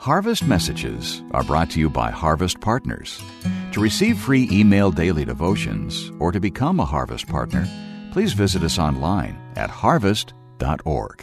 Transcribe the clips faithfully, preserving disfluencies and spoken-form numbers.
Harvest Messages are brought to you by Harvest Partners. To receive free email daily devotions or to become a Harvest Partner, please visit us online at harvest dot org.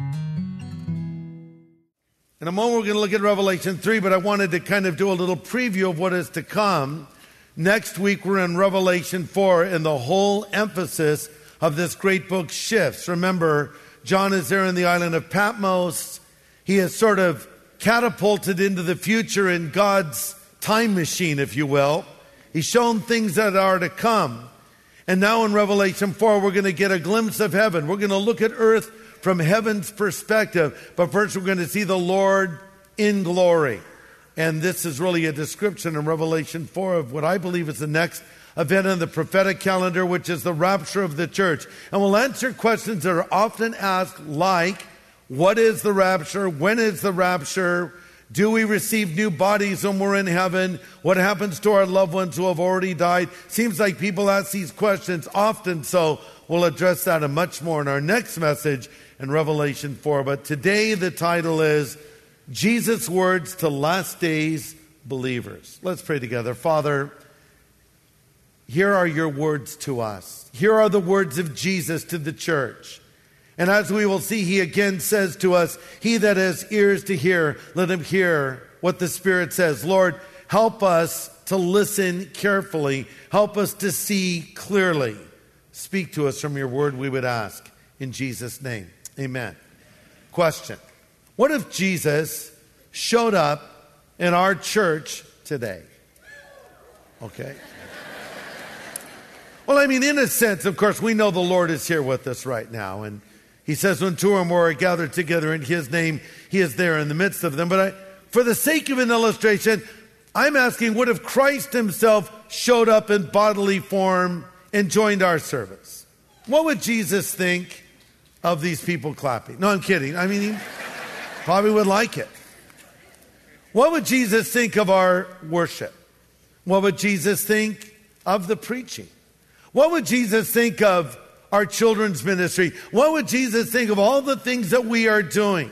In a moment, we're going to look at Revelation three, but I wanted to kind of do a little preview of what is to come. Next week, we're in Revelation four, and the whole emphasis of this great book shifts. Remember, John is there in the island of Patmos. He is sort of catapulted into the future in God's time machine, if you will. He's shown things that are to come. And now in Revelation four, we're going to get a glimpse of heaven. We're going to look at earth from heaven's perspective. But first, we're going to see the Lord in glory. And this is really a description in Revelation four of what I believe is the next event in the prophetic calendar, which is the rapture of the church. And we'll answer questions that are often asked, like, what is the rapture? When is the rapture? Do we receive new bodies when we're in heaven? What happens to our loved ones who have already died? Seems like people ask these questions often, so we'll address that and much more in our next message in Revelation four. But today the title is Jesus' Words to Last Days Believers. Let's pray together. Father, here are your words to us. Here are the words of Jesus to the church. And as we will see, he again says to us, he that has ears to hear, let him hear what the Spirit says. Lord, help us to listen carefully. Help us to see clearly. Speak to us from your word, we would ask. In Jesus' name, amen. Question. What if Jesus showed up in our church today? Okay. Well, I mean, in a sense, of course, we know the Lord is here with us right now. And he says, when two or more are gathered together in his name, he is there in the midst of them. But I, for the sake of an illustration, I'm asking, what if Christ himself showed up in bodily form and joined our service? What would Jesus think of these people clapping? No, I'm kidding. I mean, he probably would like it. What would Jesus think of our worship? What would Jesus think of the preaching? What would Jesus think of our children's ministry? What would Jesus think of all the things that we are doing?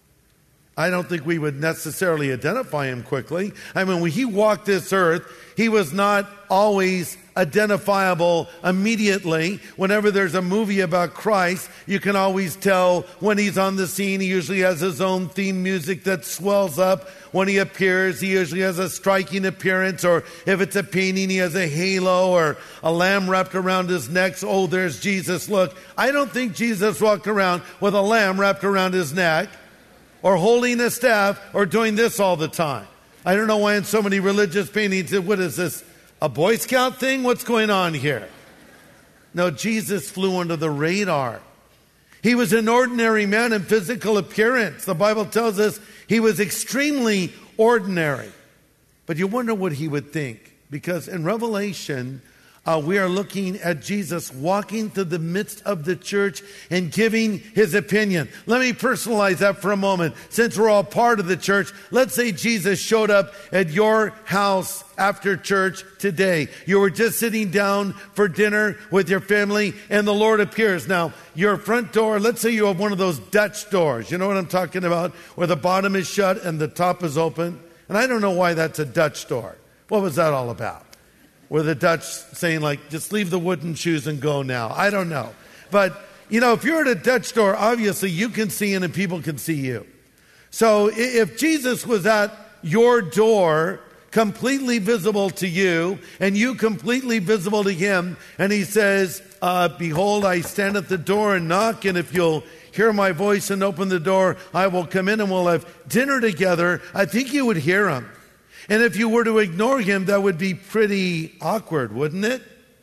I don't think we would necessarily identify him quickly. I mean, when he walked this earth, he was not always identifiable immediately. Whenever there's a movie about Christ, you can always tell when he's on the scene. He usually has his own theme music that swells up. When he appears, he usually has a striking appearance, or if it's a painting, he has a halo or a lamb wrapped around his neck. So, oh, there's Jesus. Look, I don't think Jesus walked around with a lamb wrapped around his neck or holding a staff or doing this all the time. I don't know why in so many religious paintings, what is this, a Boy Scout thing? What's going on here? No, Jesus flew under the radar. He was an ordinary man in physical appearance. The Bible tells us he was extremely ordinary. But you wonder what he would think. Because in Revelation, uh, we are looking at Jesus walking through the midst of the church and giving his opinion. Let me personalize that for a moment. Since we're all part of the church, let's say Jesus showed up at your house after church today. You were just sitting down for dinner with your family and the Lord appears. Now, your front door, let's say you have one of those Dutch doors. You know what I'm talking about? Where the bottom is shut and the top is open. And I don't know why that's a Dutch door. What was that all about? Were the Dutch saying, like, just leave the wooden shoes and go now? I don't know. But, you know, if you're at a Dutch door, obviously you can see in and people can see you. So if Jesus was at your door, completely visible to you, and you completely visible to him, and he says, uh, behold, I stand at the door and knock, and if you'll hear my voice and open the door, I will come in and we'll have dinner together, I think you would hear him. And if you were to ignore him, that would be pretty awkward, wouldn't it?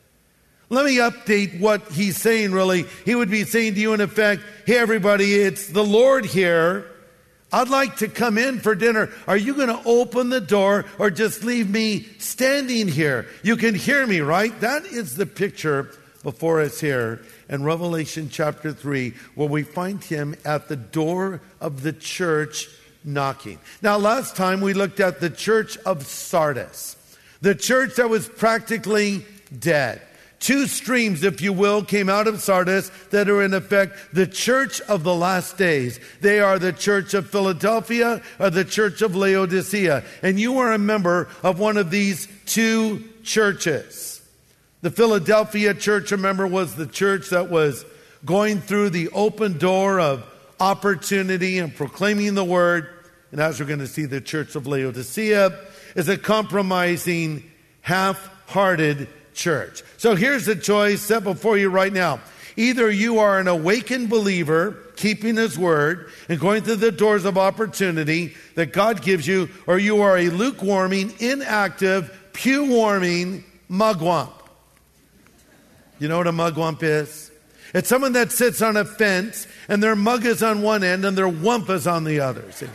Let me update what he's saying, really. He would be saying to you, in effect, hey, everybody, it's the Lord here. I'd like to come in for dinner. Are you going to open the door or just leave me standing here? You can hear me, right? That is the picture before us here in Revelation chapter three, where we find him at the door of the church knocking. Now, last time we looked at the church of Sardis, the church that was practically dead. two streams, if you will, came out of Sardis that are in effect the church of the last days. They are the church of Philadelphia or the church of Laodicea. And you are a member of one of these two churches. The Philadelphia church, remember, was the church that was going through the open door of opportunity and proclaiming the word. And as we're going to see, the church of Laodicea is a compromising, half-hearted church. So here's the choice set before you right now. Either you are an awakened believer, keeping his word and going through the doors of opportunity that God gives you, or you are a lukewarming, inactive, pew-warming mugwump. You know what a mugwump is? It's someone that sits on a fence and their mug is on one end and their wump is on the other. See?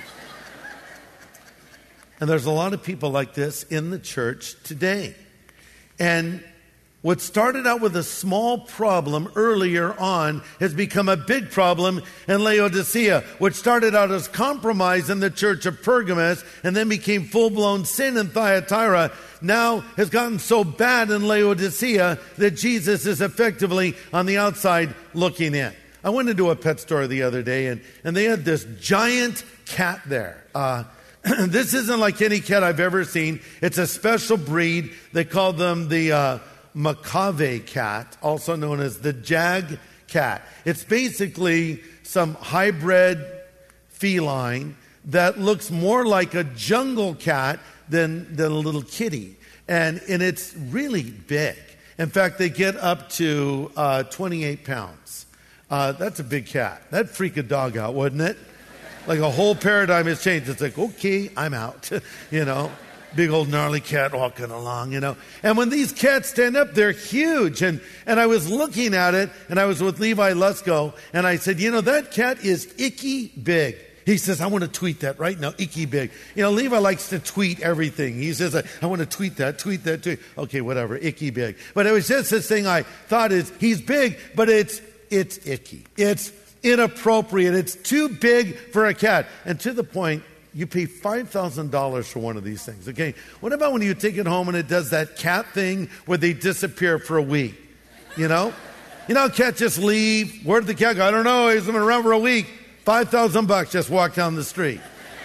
And there's a lot of people like this in the church today. And what started out with a small problem earlier on has become a big problem in Laodicea. What started out as compromise in the church of Pergamos and then became full-blown sin in Thyatira now has gotten so bad in Laodicea that Jesus is effectively on the outside looking in. I went into a pet store the other day and, and they had this giant cat there. Uh, this isn't like any cat I've ever seen. It's a special breed. They call them the uh, Macave cat, also known as the Jag cat. It's basically some hybrid feline that looks more like a jungle cat than, than a little kitty. And, and it's really big. In fact, they get up to uh, twenty-eight pounds. Uh, that's a big cat. That'd freak a dog out, wouldn't it? Like a whole paradigm has changed. It's like, okay, I'm out, you know. Big old gnarly cat walking along, you know. And when these cats stand up, they're huge. And, and I was looking at it, and I was with Levi Lusko, and I said, you know, that cat is icky big. He says, I want to tweet that right now, icky big. You know, Levi likes to tweet everything. He says, I, I want to tweet that, tweet that, tweet. Okay, whatever, icky big. But it was just this thing I thought is, he's big, but it's it's icky. It's inappropriate. It's too big for a cat. And to the point, you pay five thousand dollars for one of these things, okay? What about when you take it home and it does that cat thing where they disappear for a week, you know? You know, cats just leave. Where did the cat go? I don't know. He's been around for a week. five thousand bucks just walk down the street.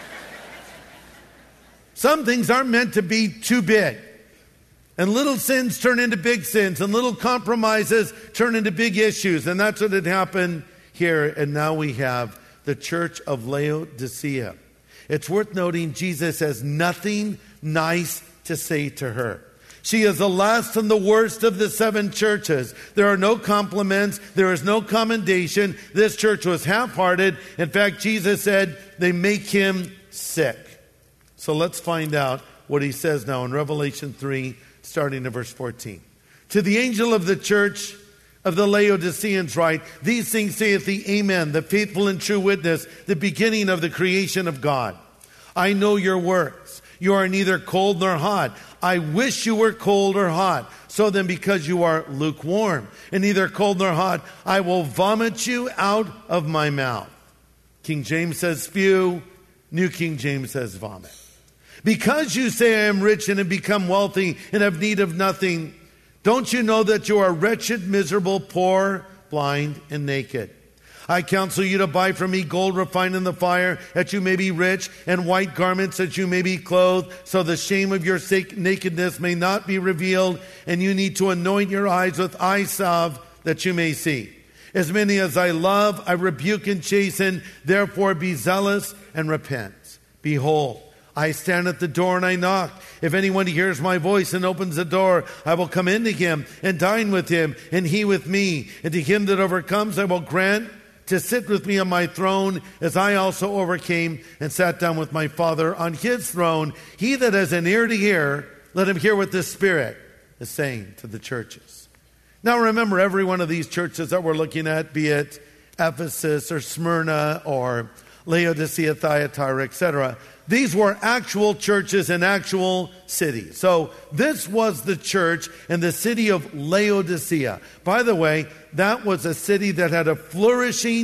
Some things aren't meant to be too big. And little sins turn into big sins, and little compromises turn into big issues. And that's what had happened here. And now we have the church of Laodicea. It's worth noting Jesus has nothing nice to say to her. She is the last and the worst of the seven churches. There are no compliments. There is no commendation. This church was half-hearted. In fact, Jesus said they make him sick. So let's find out what he says now in Revelation three, starting in verse fourteen. To the angel of the church of the Laodiceans write, these things saith the Amen, the faithful and true witness, the beginning of the creation of God. I know your works. You are neither cold nor hot. I wish you were cold or hot. So then, because you are lukewarm and neither cold nor hot, I will vomit you out of my mouth. King James says spew. New King James says vomit. Because you say I am rich and have become wealthy and have need of nothing, don't you know that you are wretched, miserable, poor, blind, and naked? I counsel you to buy from me gold refined in the fire, that you may be rich, and white garments, that you may be clothed, so the shame of your nakedness may not be revealed, and you need to anoint your eyes with eye salve, that you may see. As many as I love, I rebuke and chasten, therefore be zealous and repent. Behold, I stand at the door and I knock. If anyone hears my voice and opens the door, I will come into him and dine with him, and he with me. And to him that overcomes, I will grant to sit with me on my throne, as I also overcame and sat down with my Father on his throne. He that has an ear to hear, let him hear what the Spirit is saying to the churches. Now remember, every one of these churches that we're looking at, be it Ephesus or Smyrna or Laodicea, Thyatira, et cetera, these were actual churches in actual cities. So this was the church in the city of Laodicea. By the way, that was a city that had a flourishing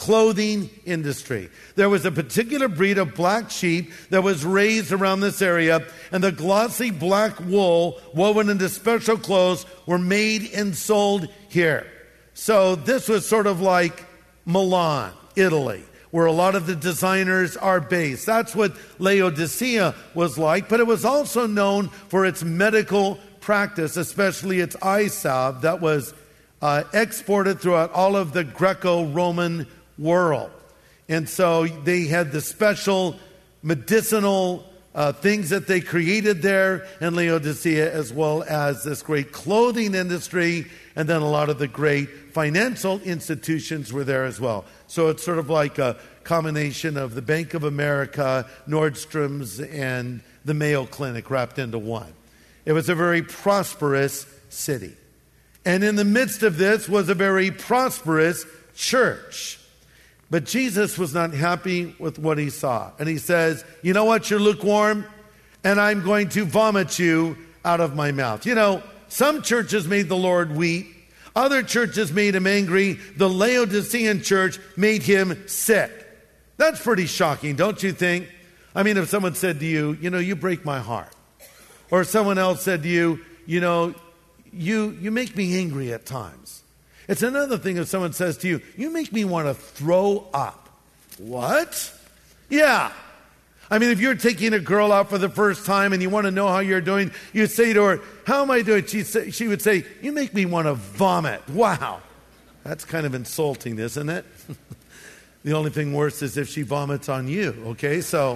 clothing industry. There was a particular breed of black sheep that was raised around this area, and the glossy black wool woven into special clothes were made and sold here. So this was sort of like Milan, Italy, where a lot of the designers are based. That's what Laodicea was like, but it was also known for its medical practice, especially its eye salve that was uh, exported throughout all of the Greco-Roman world. And so they had the special medicinal uh, things that they created there in Laodicea, as well as this great clothing industry, and then a lot of the great financial institutions were there as well. So it's sort of like a combination of the Bank of America, Nordstrom's, and the Mayo Clinic wrapped into one. It was a very prosperous city. And in the midst of this was a very prosperous church. But Jesus was not happy with what he saw. And he says, you know what, you're lukewarm, and I'm going to vomit you out of my mouth. You know, some churches made the Lord weep. Other churches made him angry. The Laodicean church made him sick. That's pretty shocking, don't you think? I mean, if someone said to you, you know, you break my heart. Or someone else said to you, you know, you, you make me angry at times. It's another thing if someone says to you, you make me want to throw up. What? Yeah. I mean, if you're taking a girl out for the first time and you want to know how you're doing, you say to her, how am I doing? She say, she would say, you make me want to vomit. Wow. That's kind of insulting, isn't it? The only thing worse is if she vomits on you, okay? So,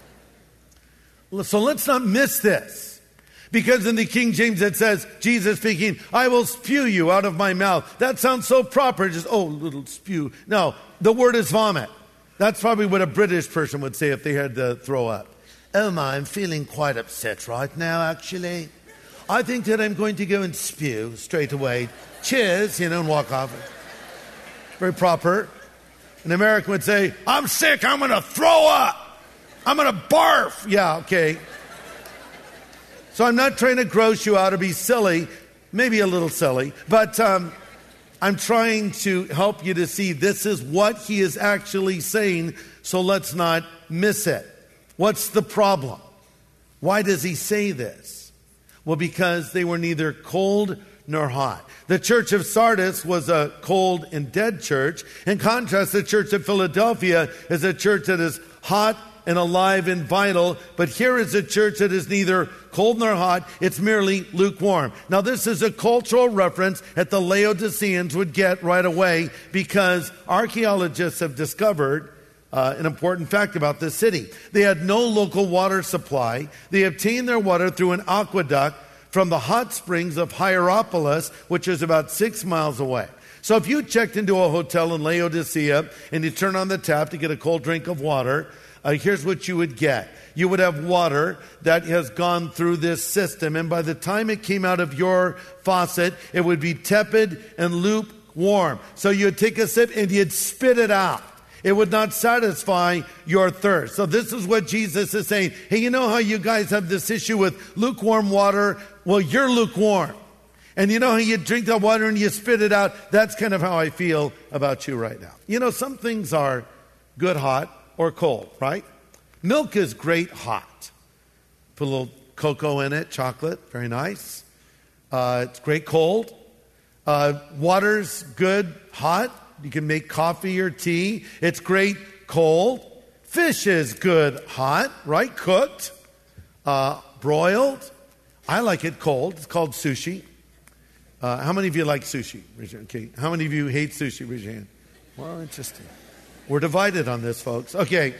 so let's not miss this. Because in the King James it says, Jesus speaking, I will spew you out of my mouth. That sounds so proper, just, oh, little spew. No, the word is vomit. That's probably what a British person would say if they had to throw up. Elma, I'm feeling quite upset right now, actually. I think that I'm going to go and spew straight away. Cheers, you know, and walk off. Very proper. An American would say, I'm sick, I'm going to throw up. I'm going to barf. Yeah, okay. So I'm not trying to gross you out or be silly, maybe a little silly, but um, I'm trying to help you to see this is what he is actually saying, so let's not miss it. What's the problem? Why does he say this? Well, because they were neither cold nor hot. The church of Sardis was a cold and dead church. In contrast, the church of Philadelphia is a church that is hot and alive and vital, but here is a church that is neither cold nor hot, it's merely lukewarm. Now this is a cultural reference that the Laodiceans would get right away, because archaeologists have discovered uh, an important fact about this city. They had no local water supply. They obtained their water through an aqueduct from the hot springs of Hierapolis, which is about six miles away. So if you checked into a hotel in Laodicea and you turn on the tap to get a cold drink of water, Uh, here's what you would get. You would have water that has gone through this system, and by the time it came out of your faucet, it would be tepid and lukewarm. So you'd take a sip and you'd spit it out. It would not satisfy your thirst. So this is what Jesus is saying. Hey, you know how you guys have this issue with lukewarm water? Well, you're lukewarm. And you know how you drink the water and you spit it out? That's kind of how I feel about you right now. You know, some things are good hot or cold, right? Milk is great hot. Put a little cocoa in it, chocolate, very nice. Uh, it's great cold. Uh, water's good hot. You can make coffee or tea. It's great cold. Fish is good hot, right? Cooked, uh, broiled. I like it cold. It's called sushi. Uh, how many of you like sushi? Okay. How many of you hate sushi? Raise your hand. Well, interesting. We're divided on this, folks. Okay.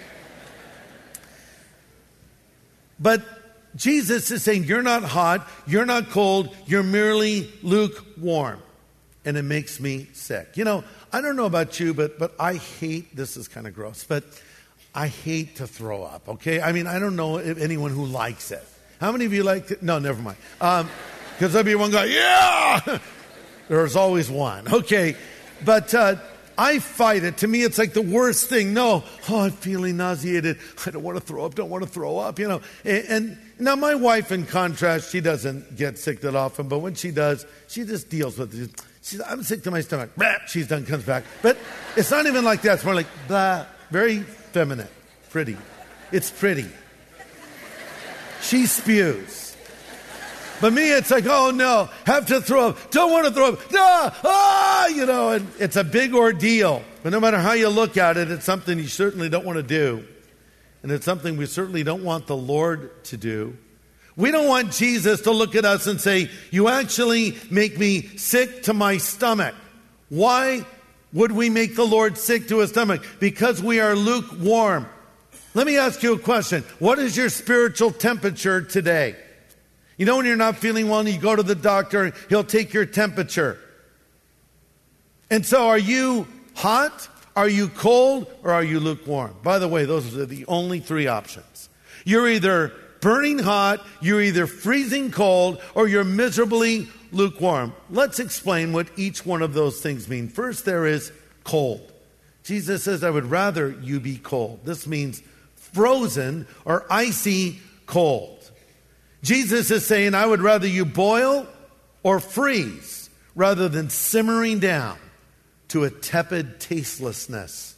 But Jesus is saying, you're not hot, you're not cold, you're merely lukewarm. And it makes me sick. You know, I don't know about you, but but I hate, this is kind of gross, but I hate to throw up, okay? I mean, I don't know if anyone who likes it. How many of you like it? No, never mind. Because um, there'll be one guy, yeah! There's always one. Okay. But uh, I fight it. To me, it's like the worst thing. No, oh, I'm feeling nauseated. I don't want to throw up, don't want to throw up, you know. And, and now my wife, in contrast, she doesn't get sick that often, but when she does, she just deals with it. She's, I'm sick to my stomach. Blah, she's done, comes back. But it's not even like that. It's more like, blah, very feminine, pretty. It's pretty. She spews. But me, it's like, oh no, have to throw up, don't want to throw up, no, ah, you know, and it's a big ordeal. But no matter how you look at it, it's something you certainly don't want to do. And it's something we certainly don't want the Lord to do. We don't want Jesus to look at us and say, you actually make me sick to my stomach. Why would we make the Lord sick to his stomach? Because we are lukewarm. Let me ask you a question. What is your spiritual temperature today? You know when you're not feeling well and you go to the doctor, he'll take your temperature. And so are you hot, are you cold, or are you lukewarm? By the way, those are the only three options. You're either burning hot, you're either freezing cold, or you're miserably lukewarm. Let's explain what each one of those things mean. First, there is cold. Jesus says, I would rather you be cold. This means frozen or icy cold. Jesus is saying, I would rather you boil or freeze rather than simmering down to a tepid tastelessness.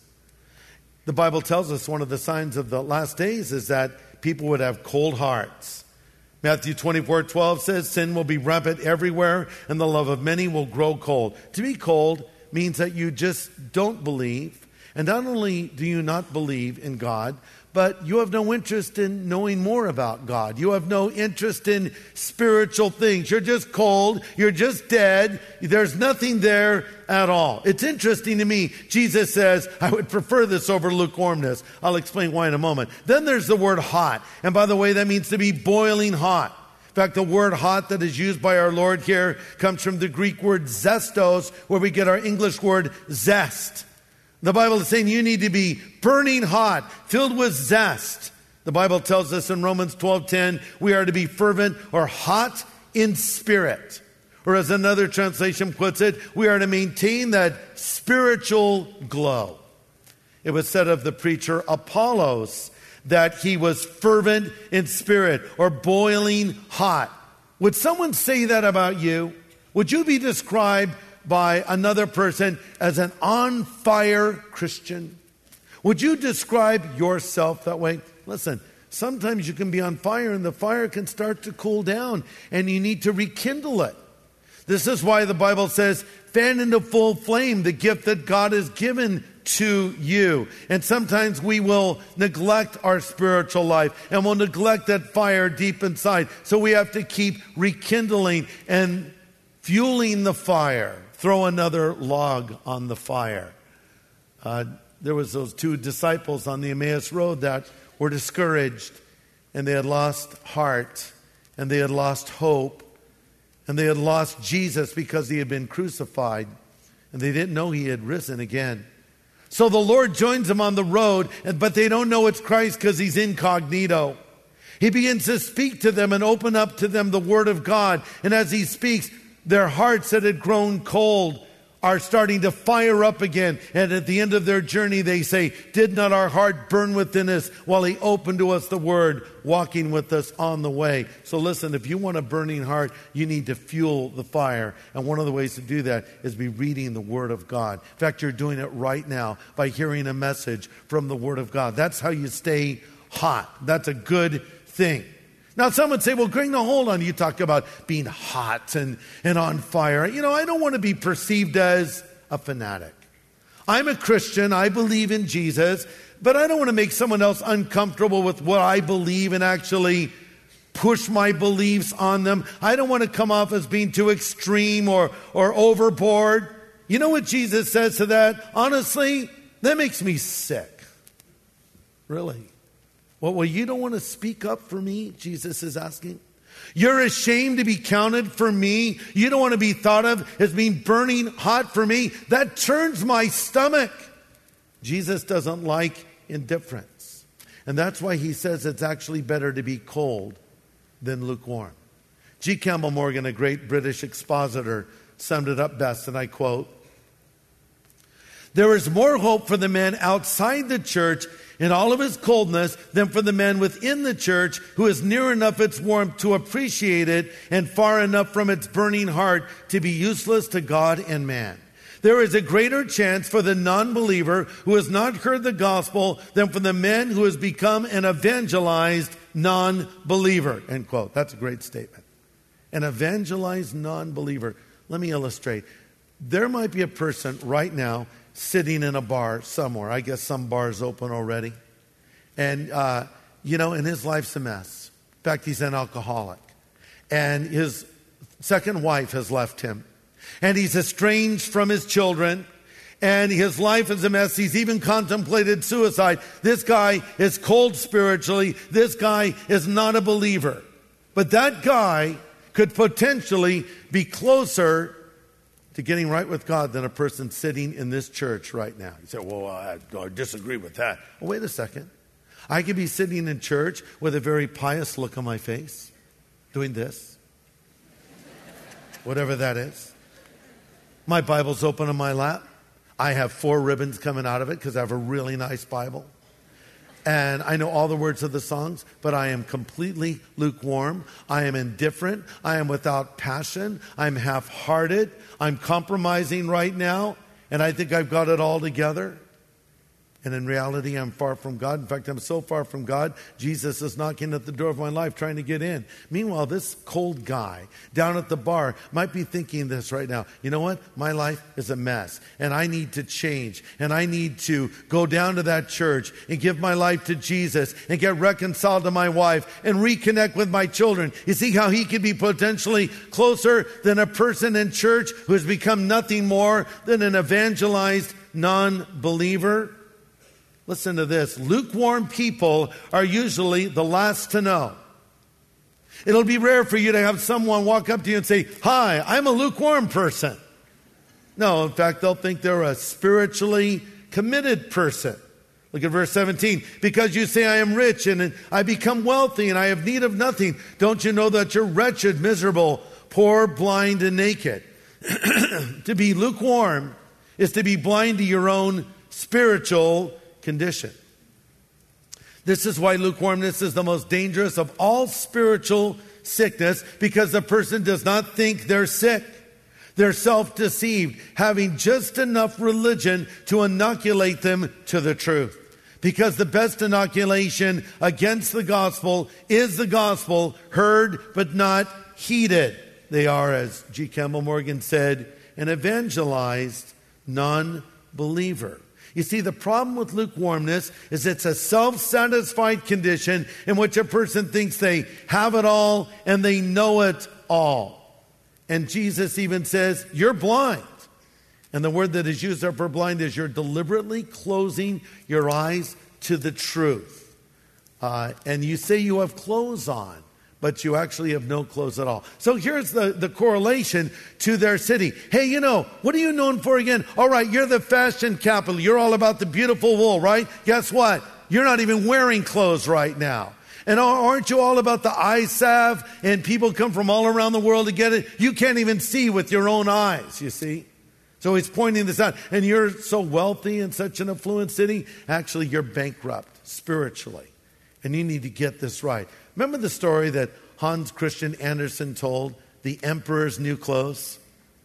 The Bible tells us one of the signs of the last days is that people would have cold hearts. Matthew twenty-four twelve says, sin will be rampant everywhere and the love of many will grow cold. To be cold means that you just don't believe. And not only do you not believe in God, but you have no interest in knowing more about God. You have no interest in spiritual things. You're just cold. You're just dead. There's nothing there at all. It's interesting to me. Jesus says, I would prefer this over lukewarmness. I'll explain why in a moment. Then there's the word hot. And by the way, that means to be boiling hot. In fact, the word hot that is used by our Lord here comes from the Greek word zestos, where we get our English word zest. The Bible is saying you need to be burning hot, filled with zest. The Bible tells us in Romans twelve ten, we are to be fervent or hot in spirit. Or as another translation puts it, we are to maintain that spiritual glow. It was said of the preacher Apollos that he was fervent in spirit or boiling hot. Would someone say that about you? Would you be described by another person as an on-fire Christian? Would you describe yourself that way? Listen, sometimes you can be on fire and the fire can start to cool down and you need to rekindle it. This is why the Bible says, fan into full flame the gift that God has given to you. And sometimes we will neglect our spiritual life and we'll neglect that fire deep inside. So we have to keep rekindling and fueling the fire. Throw another log on the fire. Uh, there was those two disciples on the Emmaus Road that were discouraged, and they had lost heart, and they had lost hope, and they had lost Jesus because he had been crucified, and they didn't know he had risen again. So the Lord joins them on the road, but they don't know it's Christ because he's incognito. He begins to speak to them and open up to them the Word of God, and as he speaks, their hearts that had grown cold are starting to fire up again. And at the end of their journey, they say, did not our heart burn within us while he opened to us the word, walking with us on the way? So listen, if you want a burning heart, you need to fuel the fire. And one of the ways to do that is be reading the Word of God. In fact, you're doing it right now by hearing a message from the Word of God. That's how you stay hot. That's a good thing. Now, some would say, well, Greg, now hold on. You talk about being hot and, and on fire. You know, I don't want to be perceived as a fanatic. I'm a Christian. I believe in Jesus. But I don't want to make someone else uncomfortable with what I believe and actually push my beliefs on them. I don't want to come off as being too extreme or, or overboard. You know what Jesus says to that? Honestly, that makes me sick. Really. Well, well, you don't want to speak up for me, Jesus is asking. You're ashamed to be counted for me. You don't want to be thought of as being burning hot for me. That turns my stomach. Jesus doesn't like indifference. And that's why he says it's actually better to be cold than lukewarm. G. Campbell Morgan, a great British expositor, summed it up best, and I quote, There is more hope for the man outside the church in all of his coldness than for the man within the church who is near enough its warmth to appreciate it and far enough from its burning heart to be useless to God and man. There is a greater chance for the non-believer who has not heard the gospel than for the man who has become an evangelized non-believer. End quote. That's a great statement. An evangelized non-believer. Let me illustrate. There might be a person right now sitting in a bar somewhere. I guess some bars open already. And, uh, you know, and his life's a mess. In fact, he's an alcoholic. And his second wife has left him. And he's estranged from his children. And his life is a mess. He's even contemplated suicide. This guy is cold spiritually. This guy is not a believer. But that guy could potentially be closer to getting right with God than a person sitting in this church right now. You say, well, I, I disagree with that. Well, wait a second. I could be sitting in church with a very pious look on my face, doing this, whatever that is. My Bible's open on my lap. I have four ribbons coming out of it because I have a really nice Bible. And I know all the words of the songs, but I am completely lukewarm. I am indifferent. I am without passion. I'm half-hearted. I'm compromising right now, and I think I've got it all together. And in reality, I'm far from God. In fact, I'm so far from God, Jesus is knocking at the door of my life trying to get in. Meanwhile, this cold guy down at the bar might be thinking this right now. You know what? My life is a mess, and I need to change, and I need to go down to that church and give my life to Jesus and get reconciled to my wife and reconnect with my children. You see how he could be potentially closer than a person in church who has become nothing more than an evangelized non-believer? Listen to this. Lukewarm people are usually the last to know. It'll be rare for you to have someone walk up to you and say, hi, I'm a lukewarm person. No, in fact, they'll think they're a spiritually committed person. Look at verse seventeen. Because you say I am rich and I become wealthy and I have need of nothing. Don't you know that you're wretched, miserable, poor, blind, and naked? To be lukewarm is to be blind to your own spiritual condition. This is why lukewarmness is the most dangerous of all spiritual sickness, because the person does not think they're sick. They're self-deceived, having just enough religion to inoculate them to the truth. Because the best inoculation against the gospel is the gospel, heard but not heeded. They are, as G. Campbell Morgan said, an evangelized non-believer. You see, the problem with lukewarmness is it's a self-satisfied condition in which a person thinks they have it all and they know it all. And Jesus even says, you're blind. And the word that is used there for blind is you're deliberately closing your eyes to the truth. Uh, and you say you have clothes on, but you actually have no clothes at all. So here's the, the correlation to their city. Hey, you know, what are you known for again? All right, you're the fashion capital. You're all about the beautiful wool, right? Guess what? You're not even wearing clothes right now. And aren't you all about the eye salve? And people come from all around the world to get it. You can't even see with your own eyes, you see? So he's pointing this out. And you're so wealthy in such an affluent city. Actually, you're bankrupt spiritually. And you need to get this right. Remember the story that Hans Christian Andersen told, The Emperor's New Clothes?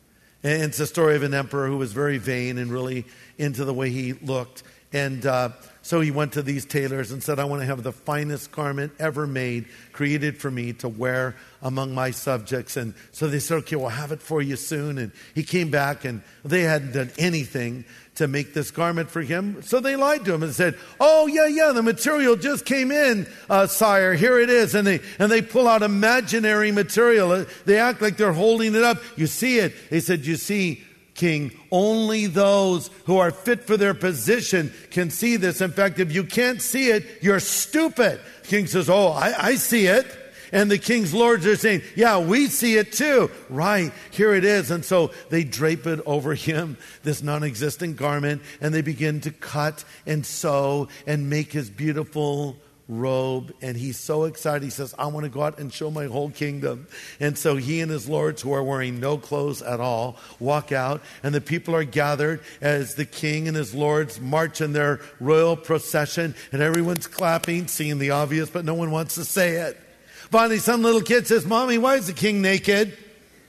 And it's a story of an emperor who was very vain and really into the way he looked. And uh, so he went to these tailors and said, I want to have the finest garment ever made, created for me to wear among my subjects. And so they said, okay, we'll have it for you soon. And he came back and they hadn't done anything to make this garment for him. So they lied to him and said, oh, yeah, yeah, the material just came in, uh, sire. Here it is. And they and they pull out imaginary material. They act like they're holding it up. You see it. They said, you see, King, only those who are fit for their position can see this. In fact, if you can't see it, you're stupid. The king says, oh, I, I see it. And the king's lords are saying, yeah, we see it too. Right, here it is. And so they drape it over him, this non-existent garment, and they begin to cut and sew and make his beautiful robe, and he's so excited. He says, I want to go out and show my whole kingdom. And so he and his lords, who are wearing no clothes at all, walk out, and the people are gathered as the king and his lords march in their royal procession, and everyone's clapping, seeing the obvious, but no one wants to say it. Finally, some little kid says, Mommy, why is the king naked?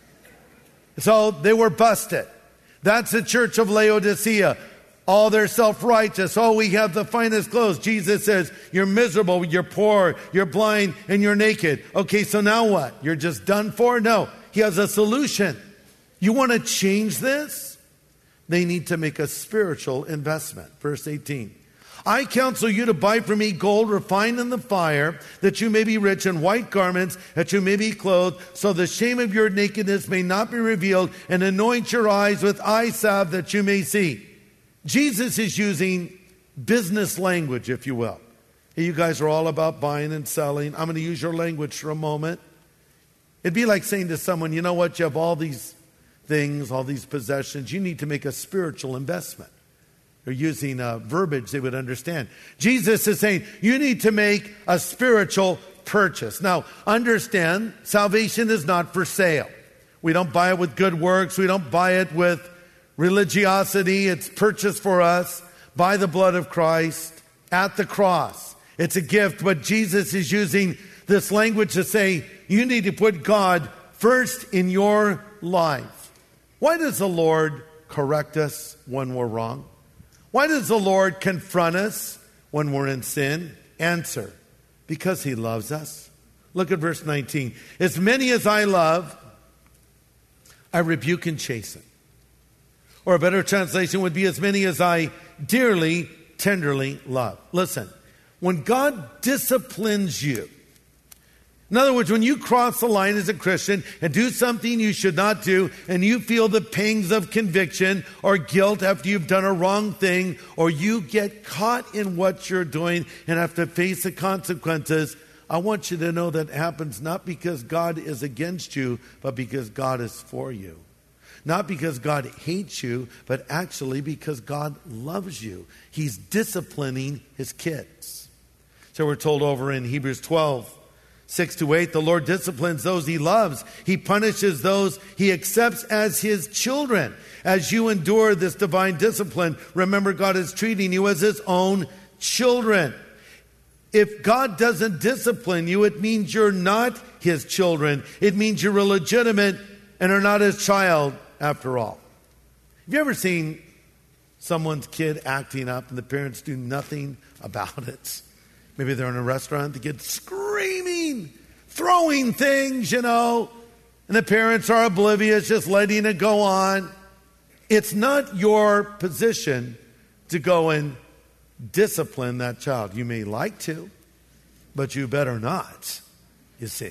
So they were busted. That's the church of Laodicea. All they're self-righteous. Oh, we have the finest clothes. Jesus says, you're miserable, you're poor, you're blind, and you're naked. Okay, so now what? You're just done for? No, he has a solution. You want to change this? They need to make a spiritual investment. Verse eighteen. I counsel you to buy from me gold refined in the fire, that you may be rich, in white garments, that you may be clothed, so the shame of your nakedness may not be revealed, and anoint your eyes with eye salve that you may see. Jesus is using business language, if you will. You guys are all about buying and selling. I'm going to use your language for a moment. It'd be like saying to someone, you know what, you have all these things, all these possessions. You need to make a spiritual investment. They're using uh, verbiage they would understand. Jesus is saying, you need to make a spiritual purchase. Now, understand, salvation is not for sale. We don't buy it with good works. We don't buy it with religiosity. It's purchased for us by the blood of Christ at the cross. It's a gift, but Jesus is using this language to say, you need to put God first in your life. Why does the Lord correct us when we're wrong? Why does the Lord confront us when we're in sin? Answer, because he loves us. Look at verse nineteen. As many as I love, I rebuke and chasten. Or a better translation would be, as many as I dearly, tenderly love. Listen, when God disciplines you, in other words, when you cross the line as a Christian and do something you should not do, and you feel the pangs of conviction or guilt after you've done a wrong thing, or you get caught in what you're doing and have to face the consequences, I want you to know that happens not because God is against you, but because God is for you. Not because God hates you, but actually because God loves you. He's disciplining his kids. So we're told over in Hebrews twelve, six to eight, the Lord disciplines those he loves. He punishes those he accepts as his children. As you endure this divine discipline, remember God is treating you as his own children. If God doesn't discipline you, it means you're not his children. It means you're illegitimate and are not his child after all. Have you ever seen someone's kid acting up and the parents do nothing about it? Maybe they're in a restaurant, the kid's screaming, throwing things, you know, and the parents are oblivious, just letting it go on. It's not your position to go and discipline that child. You may like to, but you better not, you see.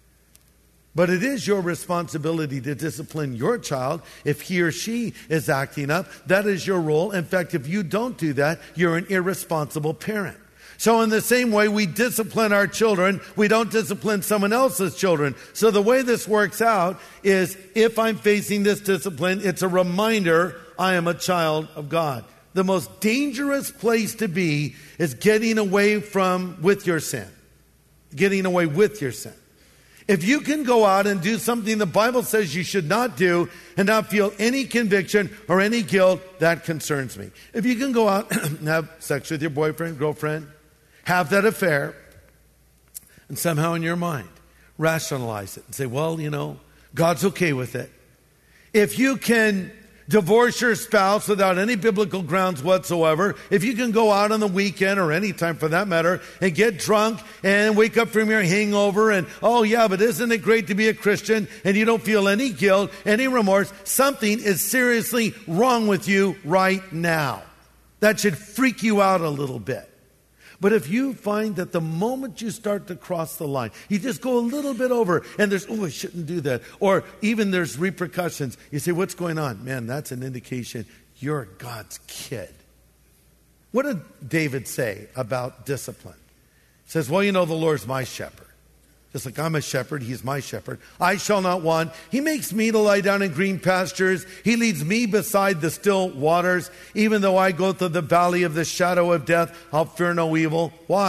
But it is your responsibility to discipline your child if he or she is acting up. That is your role. In fact, if you don't do that, you're an irresponsible parent. So in the same way we discipline our children, we don't discipline someone else's children. So the way this works out is, if I'm facing this discipline, it's a reminder I am a child of God. The most dangerous place to be is getting away from with your sin. Getting away with your sin. If you can go out and do something the Bible says you should not do and not feel any conviction or any guilt, that concerns me. If you can go out and have sex with your boyfriend, girlfriend, have that affair, and somehow in your mind rationalize it and say, well, you know, God's okay with it. If you can divorce your spouse without any biblical grounds whatsoever, if you can go out on the weekend or any time for that matter and get drunk and wake up from your hangover and, oh yeah, but isn't it great to be a Christian, and you don't feel any guilt, any remorse, something is seriously wrong with you right now. That should freak you out a little bit. But if you find that the moment you start to cross the line, you just go a little bit over and there's, oh, I shouldn't do that. Or even there's repercussions. You say, what's going on? Man, that's an indication you're God's kid. What did David say about discipline? He says, well, you know, the Lord's my shepherd. Just like I'm a shepherd, he's my shepherd. I shall not want. He makes me to lie down in green pastures. He leads me beside the still waters. Even though I go through the valley of the shadow of death, I'll fear no evil. Why?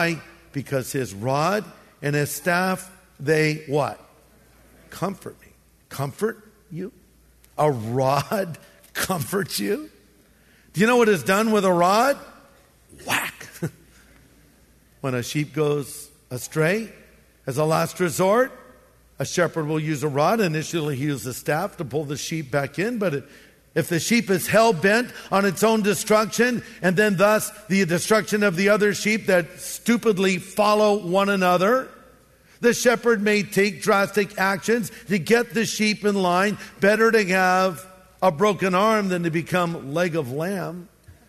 Because his rod and his staff, they what? Comfort me. Comfort you? A rod comforts you? Do you know what is done with a rod? Whack. When a sheep goes astray, as a last resort, a shepherd will use a rod. Initially, he uses a staff to pull the sheep back in, but it, if the sheep is hell-bent on its own destruction, and then thus the destruction of the other sheep that stupidly follow one another, the shepherd may take drastic actions to get the sheep in line. Better to have a broken arm than to become leg of lamb.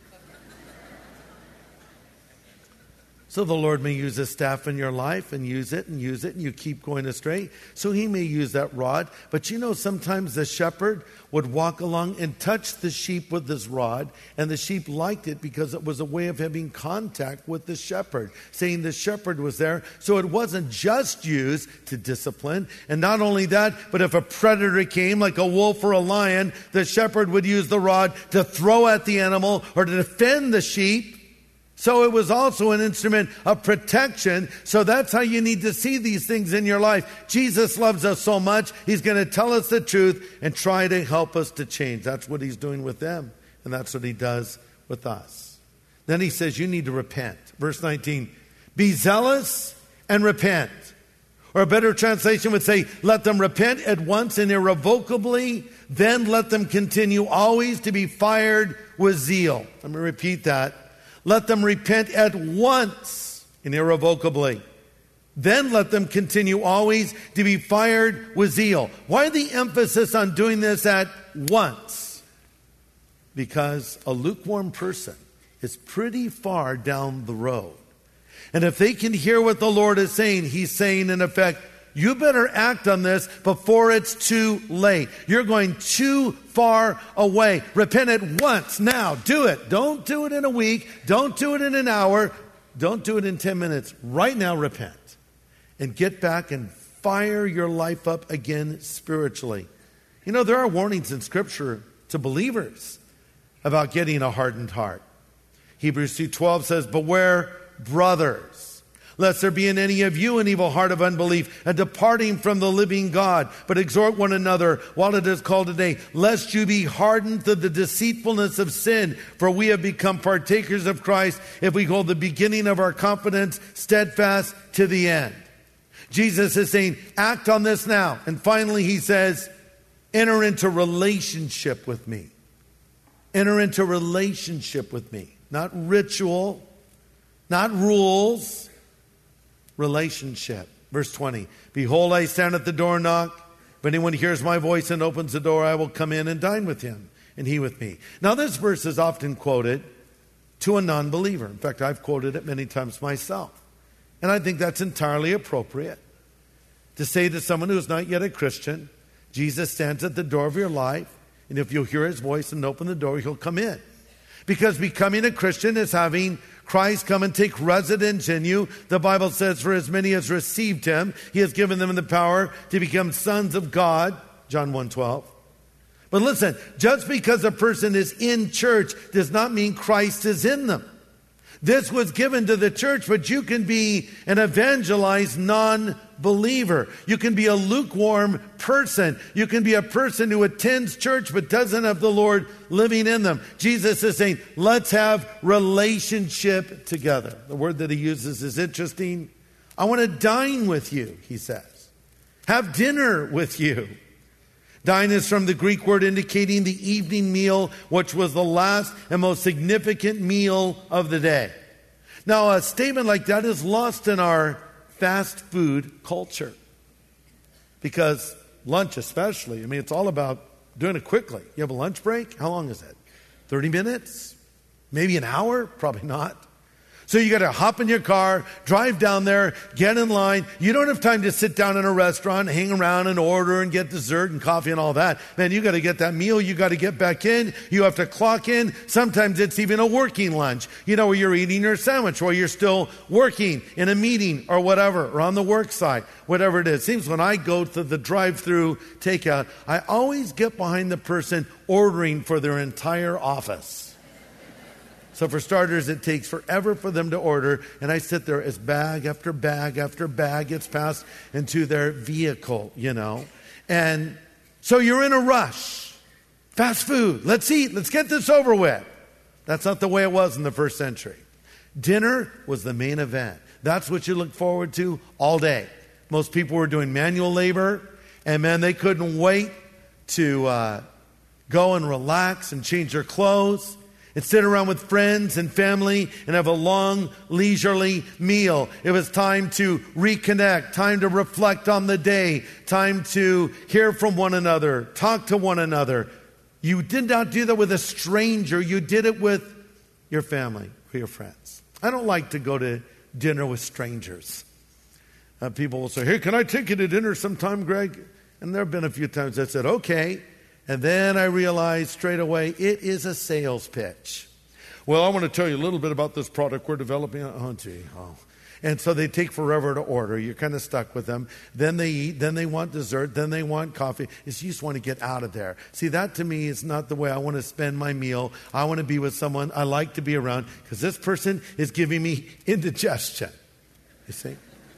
So the Lord may use a staff in your life and use it and use it and you keep going astray. So he may use that rod. But you know, sometimes the shepherd would walk along and touch the sheep with his rod, and the sheep liked it because it was a way of having contact with the shepherd, saying the shepherd was there. So it wasn't just used to discipline. And not only that, but if a predator came like a wolf or a lion, the shepherd would use the rod to throw at the animal or to defend the sheep. So it was also an instrument of protection. So that's how you need to see these things in your life. Jesus loves us so much, he's going to tell us the truth and try to help us to change. That's what he's doing with them, and that's what he does with us. Then he says you need to repent. Verse nineteen, be zealous and repent. Or a better translation would say, let them repent at once and irrevocably, then let them continue always to be fired with zeal. Let me repeat that. Let them repent at once and irrevocably. Then let them continue always to be fired with zeal. Why the emphasis on doing this at once? Because a lukewarm person is pretty far down the road. And if they can hear what the Lord is saying, he's saying in effect, you better act on this before it's too late. You're going too far away. Repent at once. Now, do it. Don't do it in a week. Don't do it in an hour. Don't do it in ten minutes. Right now, repent. And get back and fire your life up again spiritually. You know, there are warnings in Scripture to believers about getting a hardened heart. Hebrews two twelve says, beware, brothers, lest there be in any of you an evil heart of unbelief, and departing from the living God. But exhort one another while it is called today, lest you be hardened to the deceitfulness of sin. For we have become partakers of Christ if we hold the beginning of our confidence steadfast to the end. Jesus is saying, act on this now. And finally, he says, enter into relationship with me. Enter into relationship with me. Not ritual, not rules. Relationship. Verse twenty, behold, I stand at the door and knock. If anyone hears my voice and opens the door, I will come in and dine with him, and he with me. Now, this verse is often quoted to a non-believer. In fact, I've quoted it many times myself. And I think that's entirely appropriate. To say to someone who is not yet a Christian, Jesus stands at the door of your life, and if you'll hear his voice and open the door, he'll come in. Because becoming a Christian is having Christ come and take residence in you. The Bible says, for as many as received him, he has given them the power to become sons of God. John one twelve. But listen, just because a person is in church does not mean Christ is in them. This was given to the church, but you can be an evangelized non-believer. You can be a lukewarm person. You can be a person who attends church but doesn't have the Lord living in them. Jesus is saying, let's have relationship together. The word that he uses is interesting. I want to dine with you, he says. Have dinner with you. Dine is from the Greek word indicating the evening meal, which was the last and most significant meal of the day. Now, a statement like that is lost in our fast food culture. Because lunch especially, I mean, it's all about doing it quickly. You have a lunch break? How long is it? thirty minutes? Maybe an hour? Probably not. So you got to hop in your car, drive down there, get in line. You don't have time to sit down in a restaurant, hang around and order and get dessert and coffee and all that. Man, you got to get that meal. You got to get back in. You have to clock in. Sometimes it's even a working lunch, you know, where you're eating your sandwich while you're still working in a meeting or whatever, or on the work site, whatever it is. It seems when I go to the drive-through takeout, I always get behind the person ordering for their entire office. So for starters, it takes forever for them to order. And I sit there as bag after bag after bag gets passed into their vehicle, you know. And so you're in a rush. Fast food. Let's eat. Let's get this over with. That's not the way it was in the first century. Dinner was the main event. That's what you look forward to all day. Most people were doing manual labor. And man, they couldn't wait to uh, go and relax and change their clothes and sit around with friends and family and have a long, leisurely meal. It was time to reconnect, time to reflect on the day, time to hear from one another, talk to one another. You did not do that with a stranger. You did it with your family or your friends. I don't like to go to dinner with strangers. Uh, people will say, hey, can I take you to dinner sometime, Greg? And there have been a few times I said, okay. And then I realized straight away, it is a sales pitch. Well, I want to tell you a little bit about this product we're developing. Oh, gee, oh. And so they take forever to order. You're kind of stuck with them. Then they eat. Then they want dessert. Then they want coffee. It's, you just want to get out of there. See, that to me is not the way I want to spend my meal. I want to be with someone I like to be around because this person is giving me indigestion. You see?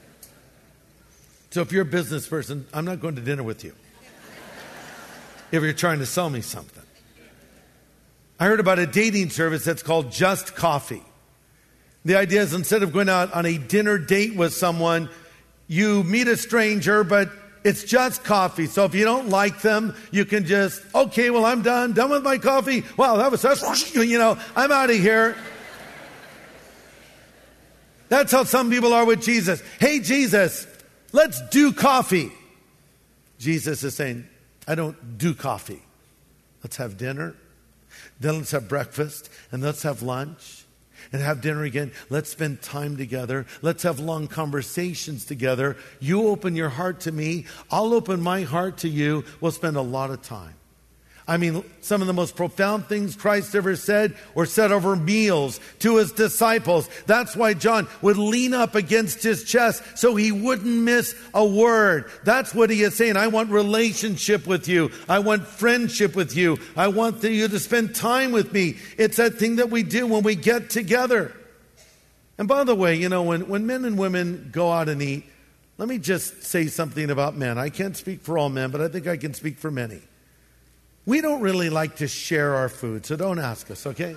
So if you're a business person, I'm not going to dinner with you. If you're trying to sell me something. I heard about a dating service that's called Just Coffee. The idea is instead of going out on a dinner date with someone, you meet a stranger, but it's just coffee. So if you don't like them, you can just, okay, well, I'm done. Done with my coffee. Wow, that was us. You know, I'm out of here. That's how some people are with Jesus. Hey, Jesus, let's do coffee. Jesus is saying, I don't do coffee. Let's have dinner. Then let's have breakfast. And let's have lunch. And have dinner again. Let's spend time together. Let's have long conversations together. You open your heart to me. I'll open my heart to you. We'll spend a lot of time. I mean, some of the most profound things Christ ever said were said over meals to his disciples. That's why John would lean up against his chest so he wouldn't miss a word. That's what he is saying. I want relationship with you. I want friendship with you. I want you to spend time with me. It's that thing that we do when we get together. And by the way, you know, when, when men and women go out and eat, let me just say something about men. I can't speak for all men, but I think I can speak for many. We don't really like to share our food, so don't ask us, okay?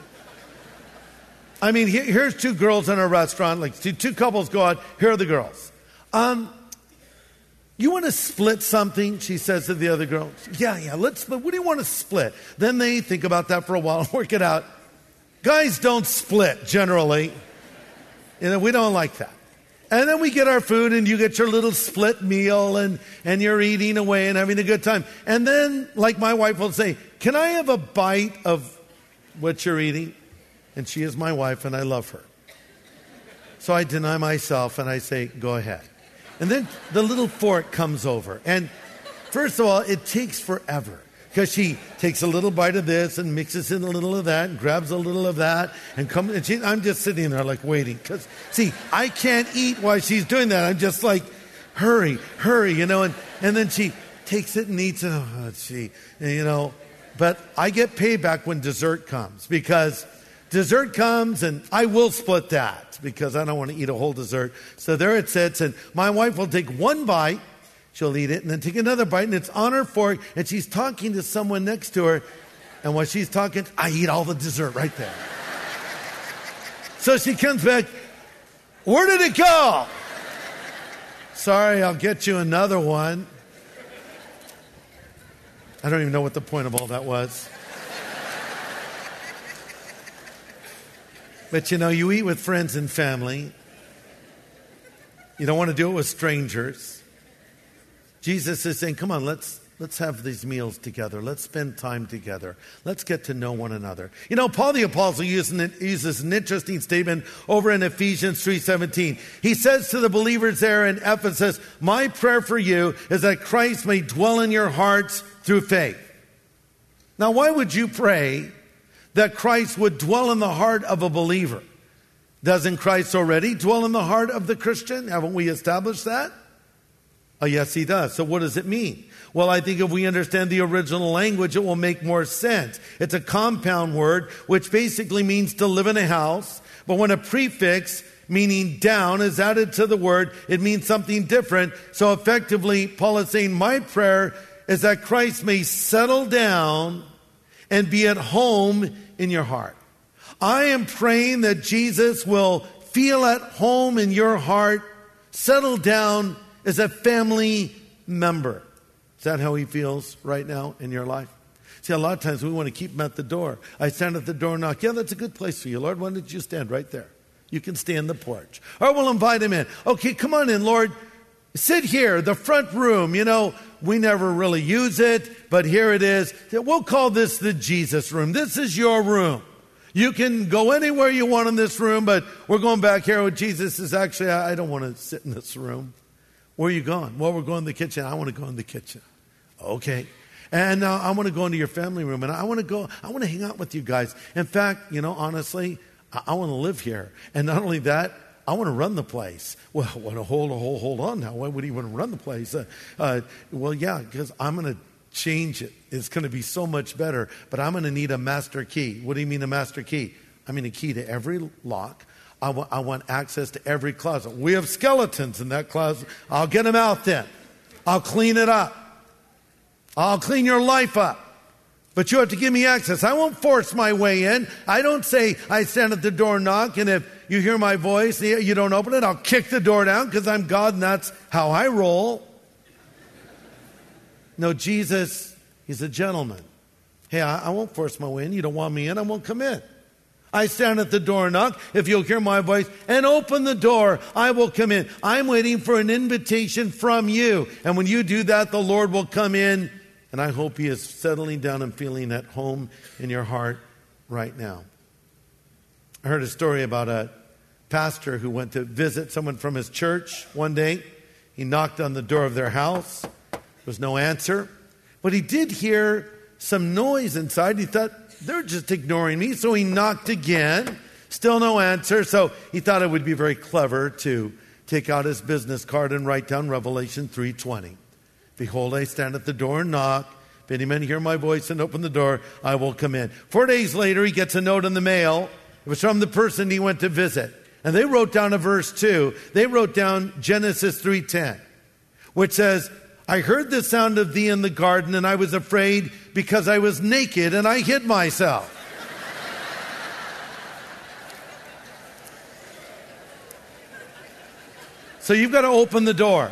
I mean, here, here's two girls in a restaurant, like two, two couples go out, here are the girls. Um, you want to split something, she says to the other girl. Yeah, yeah, let's split. What do you want to split? Then they think about that for a while and work it out. Guys don't split, generally. You know, we don't like that. And then we get our food and you get your little split meal and, and you're eating away and having a good time. And then, like my wife will say, can I have a bite of what you're eating? And she is my wife and I love her. So I deny myself and I say, go ahead. And then the little fork comes over. And first of all, it takes forever. Because she takes a little bite of this and mixes in a little of that and grabs a little of that and comes. And she, I'm just sitting there like waiting. Because, see, I can't eat while she's doing that. I'm just like, hurry, hurry, you know. And, and then she takes it and eats it. Oh, gee, and, you know. But I get payback when dessert comes. Because dessert comes and I will split that. Because I don't want to eat a whole dessert. So there it sits. And my wife will take one bite. She'll eat it and then take another bite and it's on her fork and she's talking to someone next to her. And while she's talking, I eat all the dessert right there. So she comes back, where did it go? Sorry, I'll get you another one. I don't even know what the point of all that was. But you know, you eat with friends and family. You don't want to do it with strangers. Jesus is saying, come on, let's let's have these meals together. Let's spend time together. Let's get to know one another. You know, Paul the Apostle uses, uses an interesting statement over in Ephesians three seventeen. He says to the believers there in Ephesus, my prayer for you is that Christ may dwell in your hearts through faith. Now, why would you pray that Christ would dwell in the heart of a believer? Doesn't Christ already dwell in the heart of the Christian? Haven't we established that? Oh, yes, he does. So what does it mean? Well, I think if we understand the original language, it will make more sense. It's a compound word, which basically means to live in a house. But when a prefix, meaning down, is added to the word, it means something different. So effectively, Paul is saying, my prayer is that Christ may settle down and be at home in your heart. I am praying that Jesus will feel at home in your heart, settle down as a family member. Is that how he feels right now in your life? See, a lot of times we want to keep him at the door. I stand at the door and knock. Yeah, that's a good place for you, Lord. Why don't you stand right there? You can stay in the porch. Or we'll invite him in. Okay, come on in, Lord. Sit here, the front room. You know, we never really use it, but here it is. We'll call this the Jesus room. This is your room. You can go anywhere you want in this room, but we're going back here with Jesus. Is actually, I don't want to sit in this room. Where are you going? Well, we're going to the kitchen. I want to go in the kitchen. Okay. And uh, I want to go into your family room, and I want to go, I want to hang out with you guys. In fact, you know, honestly, I, I want to live here. And not only that, I want to run the place. Well, well hold, hold, hold on now. Why would he want to run the place? Uh, uh, well, yeah, because I'm going to change it. It's going to be so much better, but I'm going to need a master key. What do you mean a master key? I mean a key to every lock. I want, I want access to every closet. We have skeletons in that closet. I'll get them out then. I'll clean it up. I'll clean your life up. But you have to give me access. I won't force my way in. I don't say I stand at the door and knock, and if you hear my voice, you don't open it, I'll kick the door down because I'm God and that's how I roll. No, Jesus, he's a gentleman. Hey, I, I won't force my way in. You don't want me in, I won't come in. I stand at the door and knock. If you'll hear my voice and open the door, I will come in. I'm waiting for an invitation from you. And when you do that, the Lord will come in. And I hope he is settling down and feeling at home in your heart right now. I heard a story about a pastor who went to visit someone from his church one day. He knocked on the door of their house. There was no answer. But he did hear some noise inside. He thought, they're just ignoring me. So he knocked again. Still no answer. So he thought it would be very clever to take out his business card and write down Revelation three twenty. Behold, I stand at the door and knock. If any man hear my voice and open the door, I will come in. Four days later, he gets a note in the mail. It was from the person he went to visit. And they wrote down a verse too. They wrote down Genesis three ten, which says, I heard the sound of thee in the garden, and I was afraid because I was naked and I hid myself. So you've got to open the door.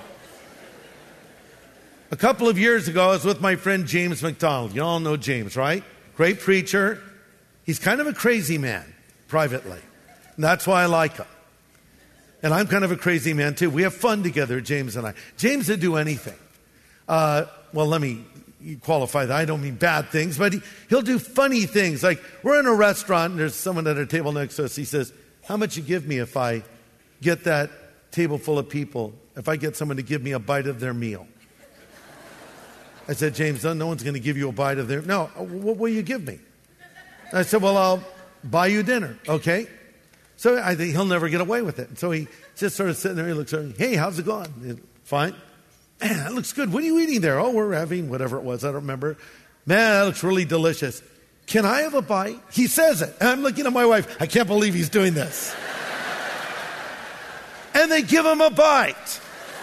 A couple of years ago, I was with my friend James McDonald. You all know James, right? Great preacher. He's kind of a crazy man, privately. And that's why I like him. And I'm kind of a crazy man, too. We have fun together, James and I. James would do anything. Uh, well, let me qualify that. I don't mean bad things, but he, he'll do funny things. Like, we're in a restaurant, and there's someone at a table next to us. He says, how much you give me if I get that table full of people, if I get someone to give me a bite of their meal? I said, James, no one's going to give you a bite of their... No, what will you give me? I said, well, I'll buy you dinner, okay? So I think he'll never get away with it. And so he just sort of sitting there, he looks at me, hey, how's it going? Fine. Man, that looks good. What are you eating there? Oh, we're having whatever it was. I don't remember. Man, that looks really delicious. Can I have a bite? He says it. And I'm looking at my wife. I can't believe he's doing this. And they give him a bite.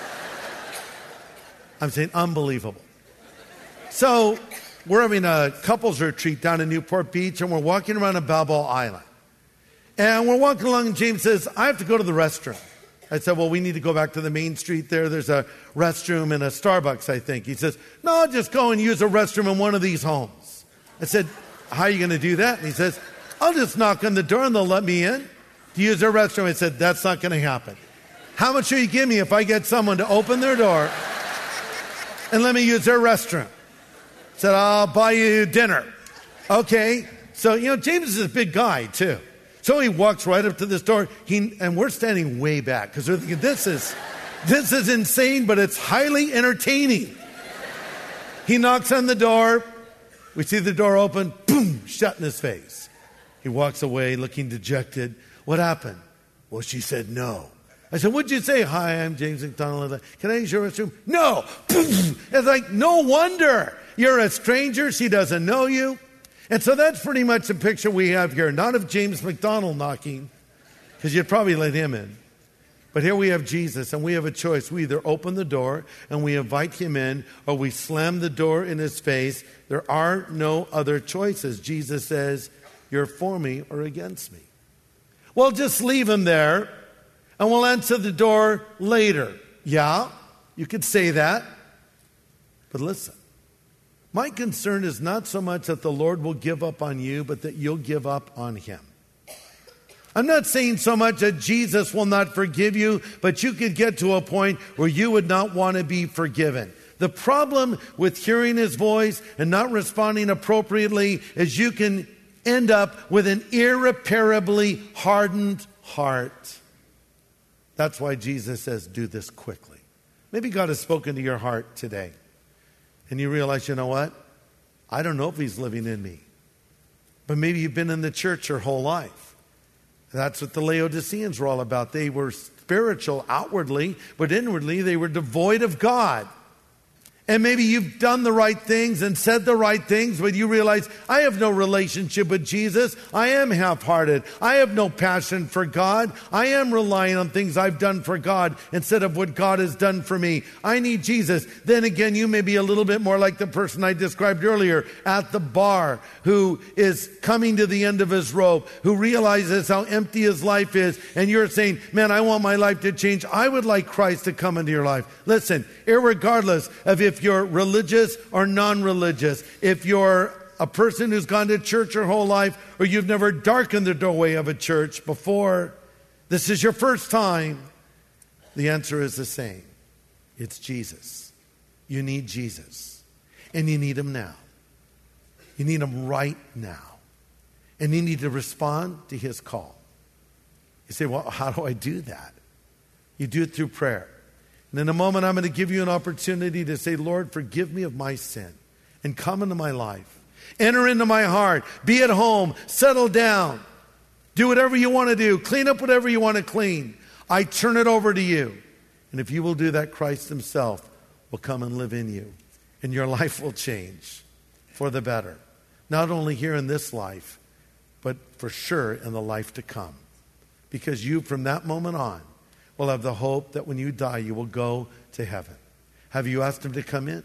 I'm saying unbelievable. So we're having a couples retreat down in Newport Beach, and we're walking around a Balboa Island. And we're walking along, and James says, I have to go to the restroom. I said, well, we need to go back to the main street there. There's a restroom and a Starbucks, I think. He says, no, just go and use a restroom in one of these homes. I said, how are you going to do that? And he says, I'll just knock on the door and they'll let me in to use their restroom. I said, that's not going to happen. How much will you give me if I get someone to open their door and let me use their restroom? I said, I'll buy you dinner. Okay. So, you know, James is a big guy, too. So he walks right up to this door, he, and we're standing way back because we're thinking, this is, this is insane, but it's highly entertaining. He knocks on the door. We see the door open, boom, shut in his face. He walks away looking dejected. What happened? Well, she said no. I said, what'd you say? Hi, I'm James McDonald. Can I use your restroom? No. It's like, no wonder. You're a stranger. She doesn't know you. And so that's pretty much the picture we have here. Not of James McDonald knocking, because you'd probably let him in. But here we have Jesus, and we have a choice. We either open the door and we invite him in, or we slam the door in his face. There are no other choices. Jesus says, you're for me or against me. Well, just leave him there, and we'll answer the door later. Yeah, you could say that. But listen, my concern is not so much that the Lord will give up on you, but that you'll give up on him. I'm not saying so much that Jesus will not forgive you, but you could get to a point where you would not want to be forgiven. The problem with hearing his voice and not responding appropriately is you can end up with an irreparably hardened heart. That's why Jesus says, do this quickly. Maybe God has spoken to your heart today, and you realize, you know what? I don't know if he's living in me. But maybe you've been in the church your whole life. That's what the Laodiceans were all about. They were spiritual outwardly, but inwardly they were devoid of God. And maybe you've done the right things and said the right things, but you realize, I have no relationship with Jesus. I am half-hearted. I have no passion for God. I am relying on things I've done for God instead of what God has done for me. I need Jesus. Then again, you may be a little bit more like the person I described earlier at the bar, who is coming to the end of his rope, who realizes how empty his life is, and you're saying, man, I want my life to change. I would like Christ to come into your life. Listen, irregardless of if you're religious or non-religious, if you're a person who's gone to church your whole life, or you've never darkened the doorway of a church before, this is your first time, the answer is the same. It's Jesus. You need Jesus. And you need him now. You need him right now. And you need to respond to his call. You say, well, how do I do that? You do it through prayer. And in a moment, I'm going to give you an opportunity to say, Lord, forgive me of my sin and come into my life. Enter into my heart. Be at home. Settle down. Do whatever you want to do. Clean up whatever you want to clean. I turn it over to you. And if you will do that, Christ himself will come and live in you. And your life will change for the better. Not only here in this life, but for sure in the life to come. Because you, from that moment on, will have the hope that when you die, you will go to heaven. Have you asked him to come in?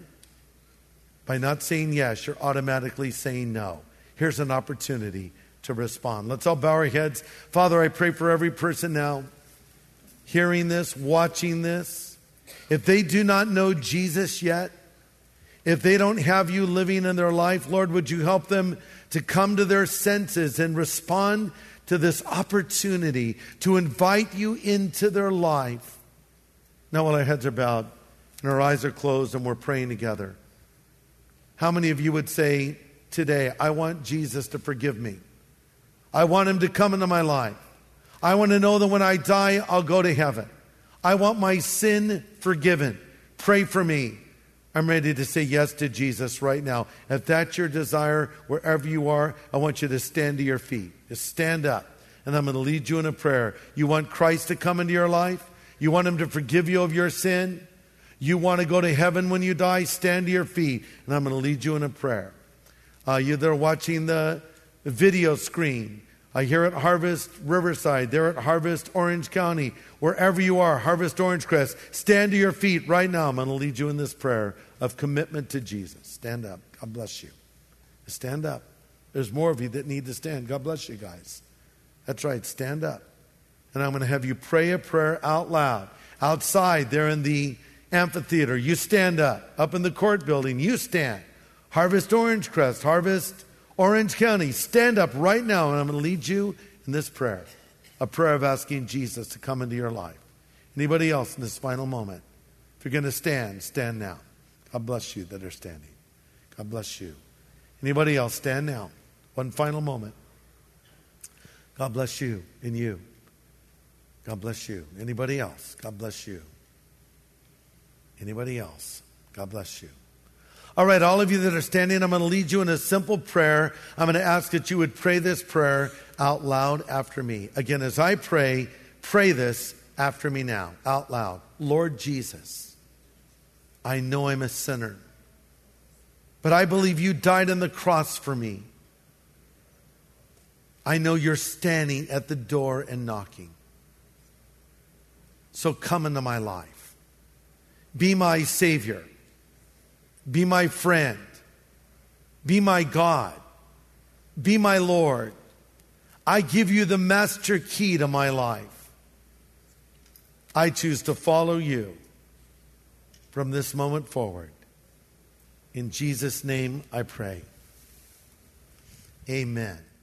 By not saying yes, you're automatically saying no. Here's an opportunity to respond. Let's all bow our heads. Father, I pray for every person now hearing this, watching this. If they do not know Jesus yet, if they don't have you living in their life, Lord, would you help them to come to their senses and respond to this opportunity to invite you into their life. Now while our heads are bowed and our eyes are closed and we're praying together, how many of you would say today, I want Jesus to forgive me. I want him to come into my life. I want to know that when I die, I'll go to heaven. I want my sin forgiven. Pray for me. I'm ready to say yes to Jesus right now. If that's your desire, wherever you are, I want you to stand to your feet. Just stand up, and I'm going to lead you in a prayer. You want Christ to come into your life? You want him to forgive you of your sin? You want to go to heaven when you die? Stand to your feet, and I'm going to lead you in a prayer. Uh, you that are watching the video screen, uh, here at Harvest Riverside, there at Harvest Orange County, wherever you are, Harvest Orange Crest, stand to your feet right now. I'm going to lead you in this prayer of commitment to Jesus. Stand up. God bless you. Stand up. There's more of you that need to stand. God bless you guys. That's right. Stand up. And I'm going to have you pray a prayer out loud. Outside, there in the amphitheater, you stand up. Up in the court building, you stand. Harvest Orange Crest, Harvest Orange County, stand up right now, and I'm going to lead you in this prayer. A prayer of asking Jesus to come into your life. Anybody else in this final moment? If you're going to stand, stand now. God bless you that are standing. God bless you. Anybody else? Stand now. One final moment. God bless you and you. God bless you. Anybody else? God bless you. Anybody else? God bless you. All right, all of you that are standing, I'm going to lead you in a simple prayer. I'm going to ask that you would pray this prayer out loud after me. Again, as I pray, pray this after me now, out loud. Lord Jesus, I know I'm a sinner, but I believe you died on the cross for me. I know you're standing at the door and knocking. So come into my life. Be my Savior. Be my friend. Be my God. Be my Lord. I give you the master key to my life. I choose to follow you from this moment forward. In Jesus' name I pray. Amen.